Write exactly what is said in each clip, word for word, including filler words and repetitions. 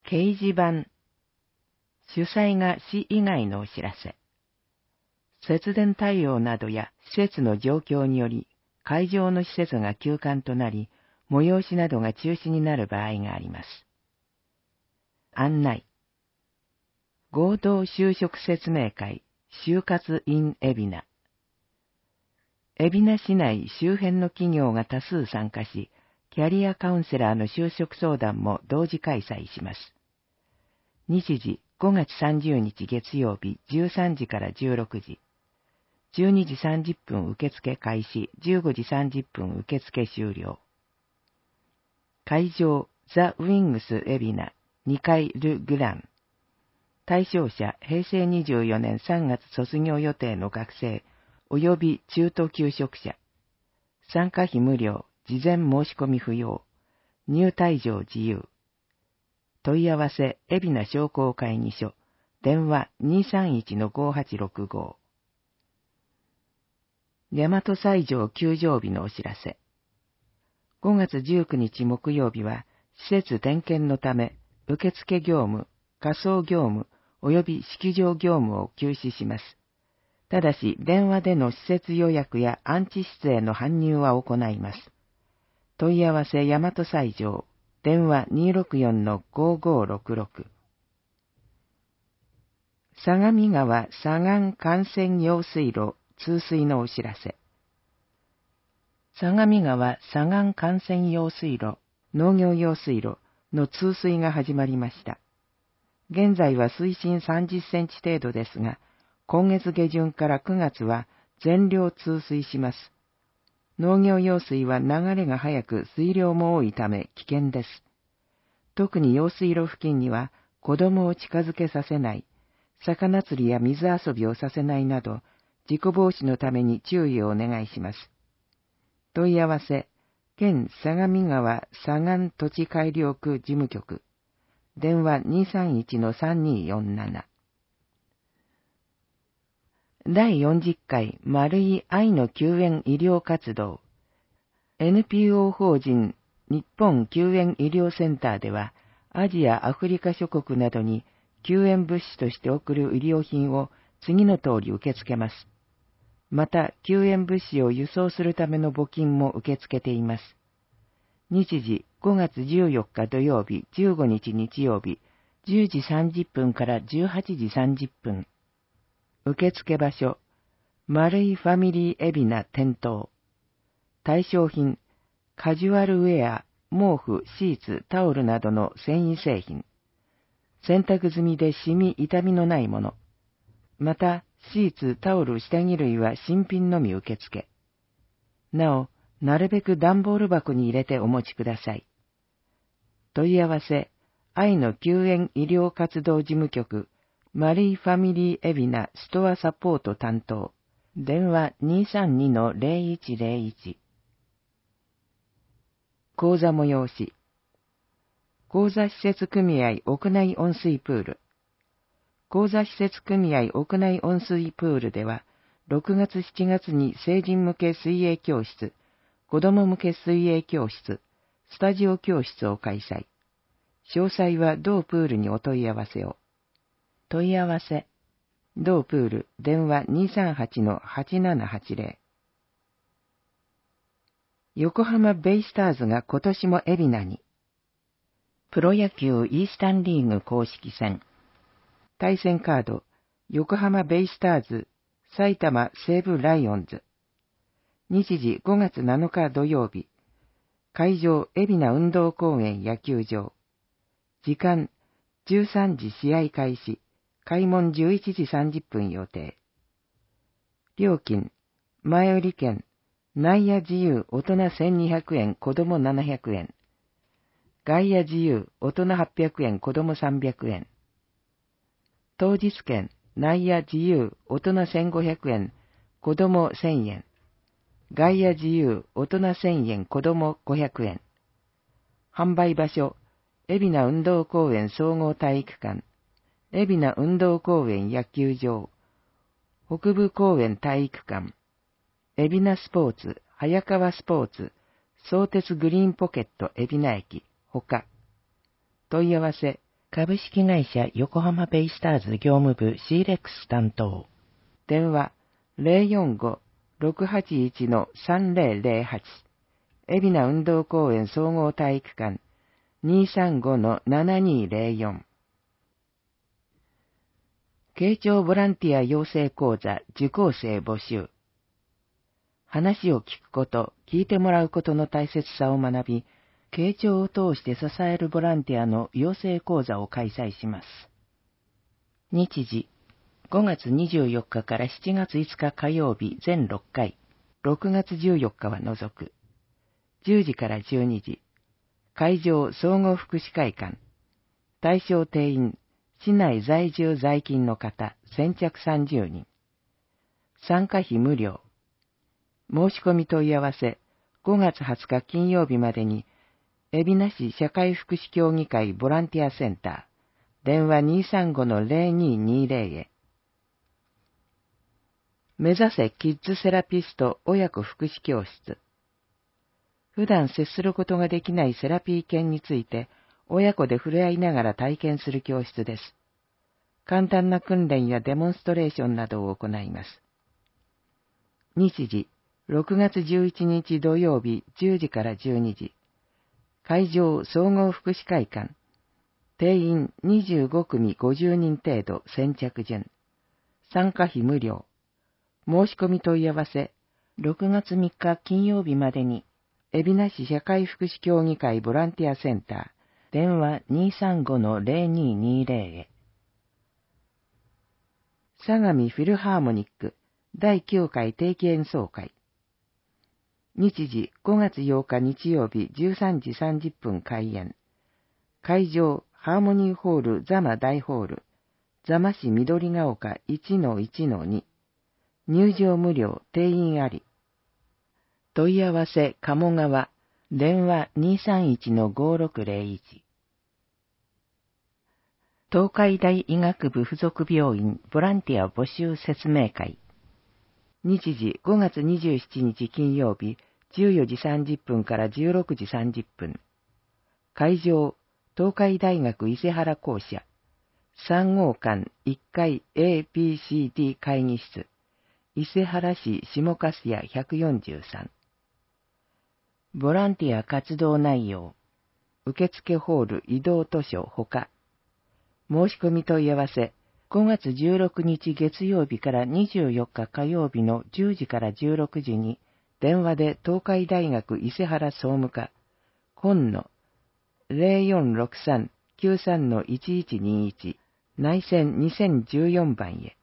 掲示板。主催が市以外のお知らせ。節電対応などや施設の状況により、会場の施設が休館となり、催しなどが中止になる場合があります。案内。合同就職説明会、就活 in 海老名。海老名市内周辺の企業が多数参加し、キャリアカウンセラーの就職相談も同時開催します。日時ごがつさんじゅうにち月曜日じゅうさんじからじゅうろくじ。じゅうにじさんじゅっぷん受付開始、じゅうごじさんじゅっぷん受付終了。会場、ザ・ウィングス海老名、にかいル・グラン。対象者、へいせいにじゅうよねんさんがつ卒業予定の学生、及び中途休職者。参加費無料、事前申し込み不要。入退場自由。問い合わせ、海老名商工会議所。電話 にさんいちのごはちろくご。大和西条休場日のお知らせ。ごがつじゅうくにち木曜日は、施設点検のため、受付業務、仮装業務、及び式場業務を休止します。ただし、電話での施設予約や安置室への搬入は行います。問い合わせ大和西条、電話 にーろくよんのごごろくろく。相模川左岸幹線用水路通水のお知らせ。相模川左岸幹線用水路、農業用水路の通水が始まりました。現在は水深さんじゅっセンチ程度ですが、今月下旬からくがつは全量通水します。農業用水は流れが速く水量も多いため危険です。特に用水路付近には子供を近づけさせない、魚釣りや水遊びをさせないなど、事故防止のために注意をお願いします。問い合わせ、県相模川左岸土地改良区事務局。電話 にーさんいちのさんにーよんなな。だいよんじゅっかい丸い愛の救援医療活動 エヌピーオー 法人日本救援医療センターでは、アジア・アフリカ諸国などに救援物資として送る医療品を次の通り受け付けます。また、救援物資を輸送するための募金も受け付けています。日時ごがつじゅうよっか土曜日、じゅうごにち日曜日、じゅうじさんじゅっぷんからじゅうはちじさんじゅっぷん。受付場所、丸いファミリー海老名店頭。対象品、カジュアルウェア、毛布、シーツ、タオルなどの繊維製品。洗濯済みでシミ、痛みのないもの。また、シーツ、タオル、下着類は新品のみ受付。なお、なるべく段ボール箱に入れてお持ちください。問い合わせ、愛の救援医療活動事務局、マリーファミリー海老名ストアサポート担当。電話 にーさんにのぜろいちぜろいち。講座催し。講座施設組合屋内温水プール。講座施設組合屋内温水プールでは、ろくがつしちがつに成人向け水泳教室、子供向け水泳教室、スタジオ教室を開催。詳細は同プールにお問い合わせを。問い合わせ。同プール、電話 にーさんはちのはちななはちぜろ。横浜ベイスターズが今年も海老名に。プロ野球イースタンリーグ公式戦。対戦カード、横浜ベイスターズ、埼玉西武ライオンズ。日時ごがつなのか土曜日。会場海老名運動公園野球場。時間じゅうさんじ試合開始。開門じゅういちじさんじゅっぷん予定。料金、前売り券、内野自由大人せんにひゃくえん、子供ななひゃくえん。外野自由大人はっぴゃくえん、子供さんびゃくえん。当日券、内野自由大人せんごひゃくえん、子供せんえん。外野自由大人せんえん、子供ごひゃくえん。販売場所、海老名運動公園総合体育館。海老名運動公園野球場、北部公園体育館、海老名スポーツ、早川スポーツ、相鉄グリーンポケット海老名駅、他。問い合わせ、 株式会社横浜ベイスターズ業務部 シーレックス 担当。電話 ゼロよんご ろくはちいち さんゼロゼロはち。海老名運動公園総合体育館 にさんご ななにゼロよん。慶長ボランティア養成講座受講生募集。話を聞くこと、聞いてもらうことの大切さを学び、慶長を通して支えるボランティアの養成講座を開催します。日時、ごがつにじゅうよっかからしちがついつか火曜日全ろっかい、ろくがつじゅうよっかは除く。じゅうじからじゅうにじ。会場総合福祉会館。対象定員、市内在住在勤の方、先着さんじゅうにん。参加費無料。申し込み問い合わせ、ごがつはつか金曜日までに、海老名市社会福祉協議会ボランティアセンター、電話 にさんご ゼロににゼロ へ。目指せキッズセラピスト親子福祉教室。普段接することができないセラピー犬について、親子で触れ合いながら体験する教室です。簡単な訓練やデモンストレーションなどを行います。日時、ろくがつじゅういちにち土曜日じゅうじからじゅうにじ。会場総合福祉会館。定員にじゅうごくみごじゅうにん程度先着順。参加費無料。申し込み問い合わせ、ろくがつみっか金曜日までに、海老名市社会福祉協議会ボランティアセンター、電話 にさんご ゼロににゼロ へ。相模フィルハーモニックだいきゅうかい定期演奏会。日時ごがつようか日曜日じゅうさんじさんじゅっぷん開演。会場ハーモニーホール座間大ホール。座間市緑が丘 いちのいちのに。入場無料定員あり。問い合わせ鴨川。電話 にさんいちのごろくゼロいち。東海大医学部附属病院ボランティア募集説明会。日時ごがつにじゅうしちにち金曜日じゅうよじさんじゅっぷんからじゅうろくじさんじゅっぷん。会場東海大学伊勢原校舎。さんごうかんいっかい エービーシーディー 会議室。伊勢原市下粕谷ひゃくよんじゅうさん。ボランティア活動内容。受付ホール移動図書ほか。申し込み問い合わせ。ごがつじゅうろくにち月曜日からにじゅうよっか火曜日のじゅうじからじゅうろくじに、電話で東海大学伊勢原総務課、本の ゼロよんろくさんきゅうさんのいちいちにいち 内線にせんじゅうよんばんへ。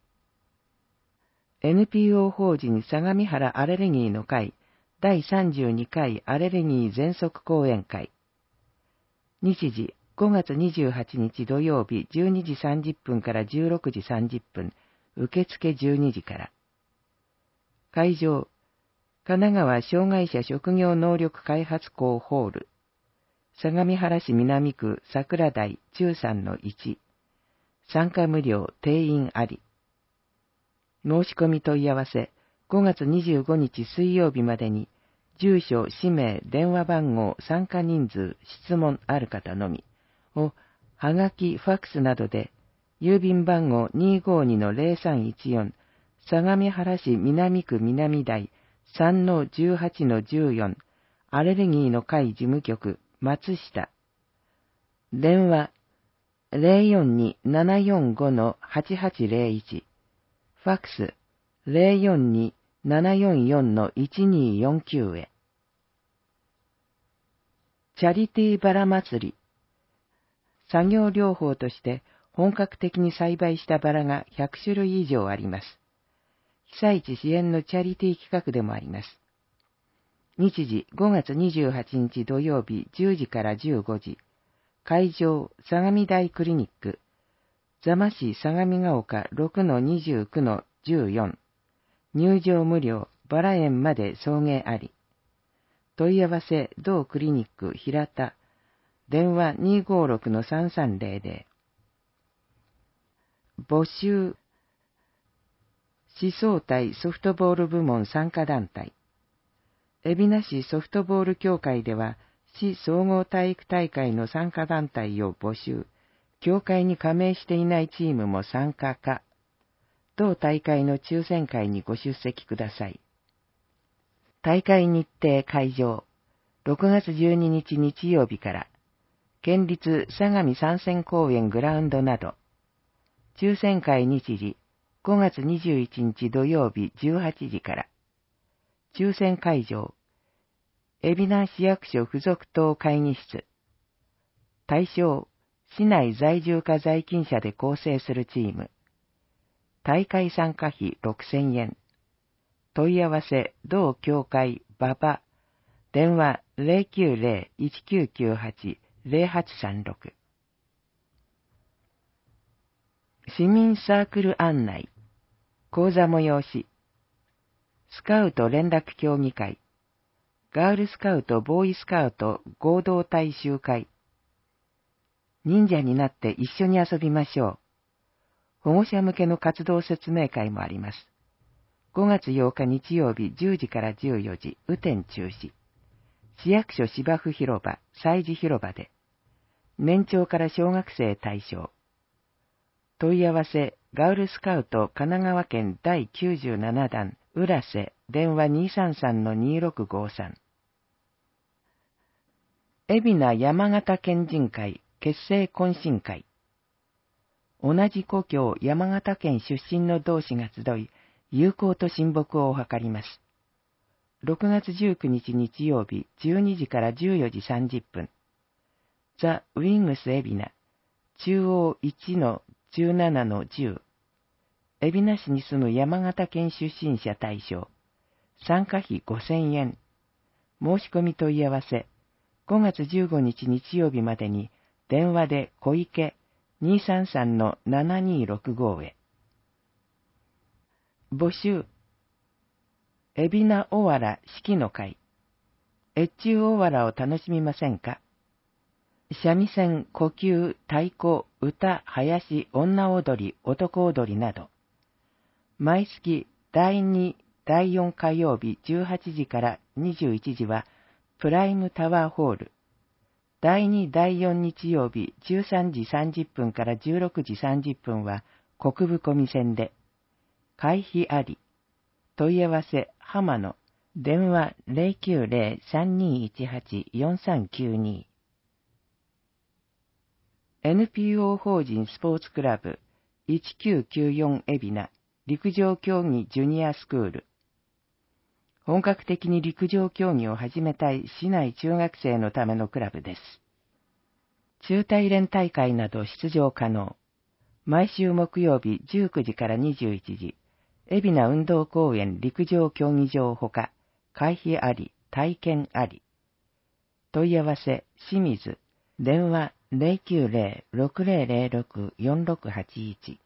エヌピーオー 法人相模原アレルギーの会だいさんじゅうにかいアレルギー全息講演会。日時ごがつにじゅうはちにち土曜日じゅうにじさんじゅっぷんからじゅうろくじさんじゅっぷん、受付じゅうにじから。会場、神奈川障害者職業能力開発校ホール、相模原市南区桜台じゅうさんのいち、参加無料定員あり。申し込み問い合わせ、ごがつにじゅうごにち水曜日までに、住所、氏名、電話番号、参加人数、質問ある方のみを、はがき、ファックスなどで、郵便番号 にーごーにのゼロさんいちよん、相模原市南区南台 さんのじゅうはちのじゅうよん、アレルギーの会事務局、松下。電話、ゼロよんに ななよんご のはちはちゼロいち、ファックス、ゼロよんに ななよんよんのいちによんきゅうへ。チャリティーバラ祭り。作業療法として本格的に栽培したバラがひゃくしゅるい以上あります。被災地支援のチャリティー企画でもあります。日時ごがつにじゅうはちにち土曜日じゅうじからじゅうごじ。会場相模台クリニック。座間市相模が丘 ろくのにじゅうきゅうのじゅうよん。入場無料、バラ園まで送迎あり。問い合わせ、同クリニック平田。電話 にーごーろくのさんさんゼロゼロ。募集。市総体ソフトボール部門参加団体。海老名市ソフトボール協会では、市総合体育大会の参加団体を募集。 協会に加盟していないチームも参加か、同大会の抽選会にご出席ください。大会日程会場、ろくがつじゅうににち日曜日から、県立相模参戦公園グラウンドなど、抽選会日時、ごがつにじゅういちにち土曜日じゅうはちじから、抽選会場、海老名市役所附属棟会議室、対象、市内在住か在勤者で構成するチーム、大会参加費ろくせんえん、問い合わせ、同協会、馬場、電話 ゼロきゅうゼロ いちきゅうきゅうはち ゼロはちさんろく。市民サークル案内、講座催し、スカウト連絡協議会、ガールスカウト、ボーイスカウト合同体集会、忍者になって一緒に遊びましょう。保護者向けの活動説明会もあります。ごがつようか日曜日じゅうじからじゅうよじ、雨天中止。市役所芝生広場、祭事広場で。年長から小学生対象。問い合わせ、ガールスカウト神奈川県だいきゅうじゅうななだん、浦瀬、電話 にーさんさんのにーろくごさん。海老名山形県人会結成懇親会。同じ故郷山形県出身の同志が集い、友好と親睦を図ります。ろくがつじゅうくにち日曜日じゅうにじからじゅうよじさんじゅっぷん。ザ・ウィングス海老名、中央 いちのじゅうななのじゅう。海老名市に住む山形県出身者対象。参加費ごせんえん。申し込み問い合わせ。ごがつじゅうごにち日曜日までに電話で小池 にーさんさんのななにーろくご へ。募集。海老名おわら式の会。越中おわらを楽しみませんか？三味線、呼吸、太鼓、歌、囃子、女踊り、男踊りなど。毎月だいに、だいよん火曜日じゅうはちじからにじゅういちじはプライムタワーホール。だいに、だいよん日曜日じゅうさんじさんじゅっぷんからじゅうろくじさんじゅっぷんは国分込み線で。会費あり。問い合わせ、浜野。電話 ゼロきゅうゼロ さんにいちはち よんさんきゅうに。エヌピーオー 法人スポーツクラブいちきゅうきゅうよん海老名陸上競技ジュニアスクール。本格的に陸上競技を始めたい市内中学生のためのクラブです。中大連大会など出場可能。毎週木曜日じゅうくじからにじゅういちじ、海老名運動公園陸上競技場ほか、会費あり、体験あり。問い合わせ、清水。電話 ゼロきゅうゼロ ろくゼロゼロろく よんろくはちいち。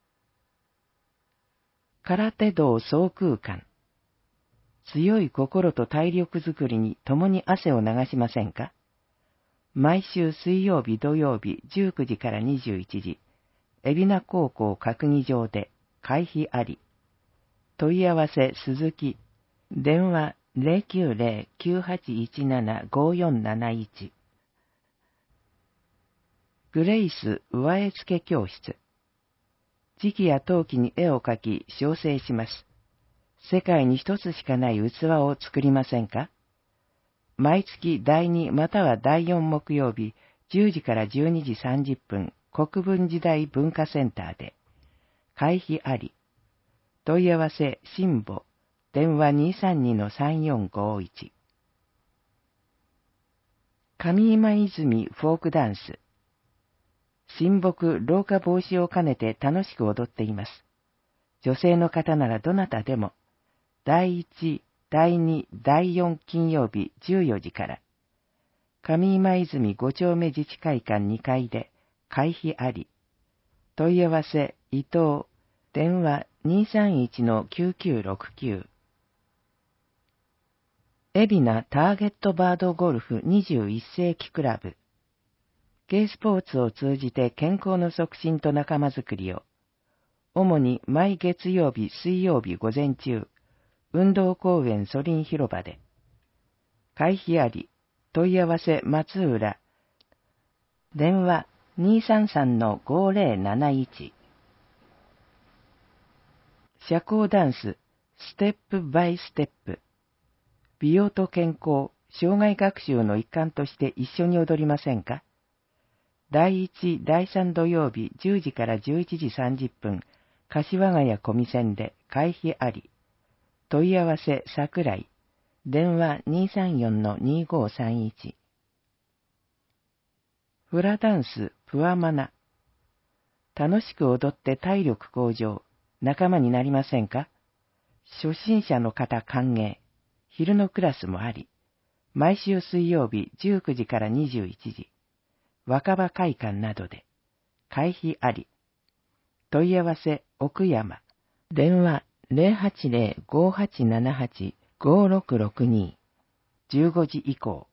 空手道総空間。強い心と体力づくりに共に汗を流しませんか？毎週水曜日土曜日じゅうくじからにじゅういちじ、海老名高校閣議場で会費あり。問い合わせ鈴木。電話 ゼロきゅうゼロ きゅうはちいちなな ごよんなないち。グレイス上絵付け教室。磁器や陶器に絵を描き焼成します。世界に一つしかない器を作りませんか？毎月だいにまたはだいよん木曜日じゅうじからじゅうにじさんじゅっぷん国分時代文化センターで。会費あり。問い合わせ新母。電話 にーさんにのさんよんごいち。上今泉フォークダンス。親睦老化防止を兼ねて楽しく踊っています。女性の方ならどなたでも。だいいち、だいに、だいよん金曜日じゅうよじから。上今泉ご丁目自治会館にかいで、会費あり。問い合わせ、伊藤。電話 にーさんいちのきゅうきゅうろくきゅう。海老名ターゲットバードゴルフにじゅういっ世紀クラブ。軽スポーツを通じて健康の促進と仲間づくりを。主に毎月曜日、水曜日午前中。運動公園ソリン広場で。会費あり。問い合わせ松浦。電話にさんさんのごぜろなないち。社交ダンス、ステップバイステップ。美容と健康、障害学習の一環として一緒に踊りませんか？だいいち、だいさん土曜日じゅうじからじゅういちじさんじゅっぷん、柏ヶ谷小見線で会費あり。問い合わせ桜井。電話 にさんよんのにごさんいち。フラダンスプワマナ。楽しく踊って体力向上、仲間になりませんか？初心者の方歓迎。昼のクラスもあり。毎週水曜日じゅうくじからにじゅういちじ。若葉会館などで。会費あり。問い合わせ奥山。電話 ゼロはちゼロ ごはちななはち ごろくろくに。じゅうごじ以降。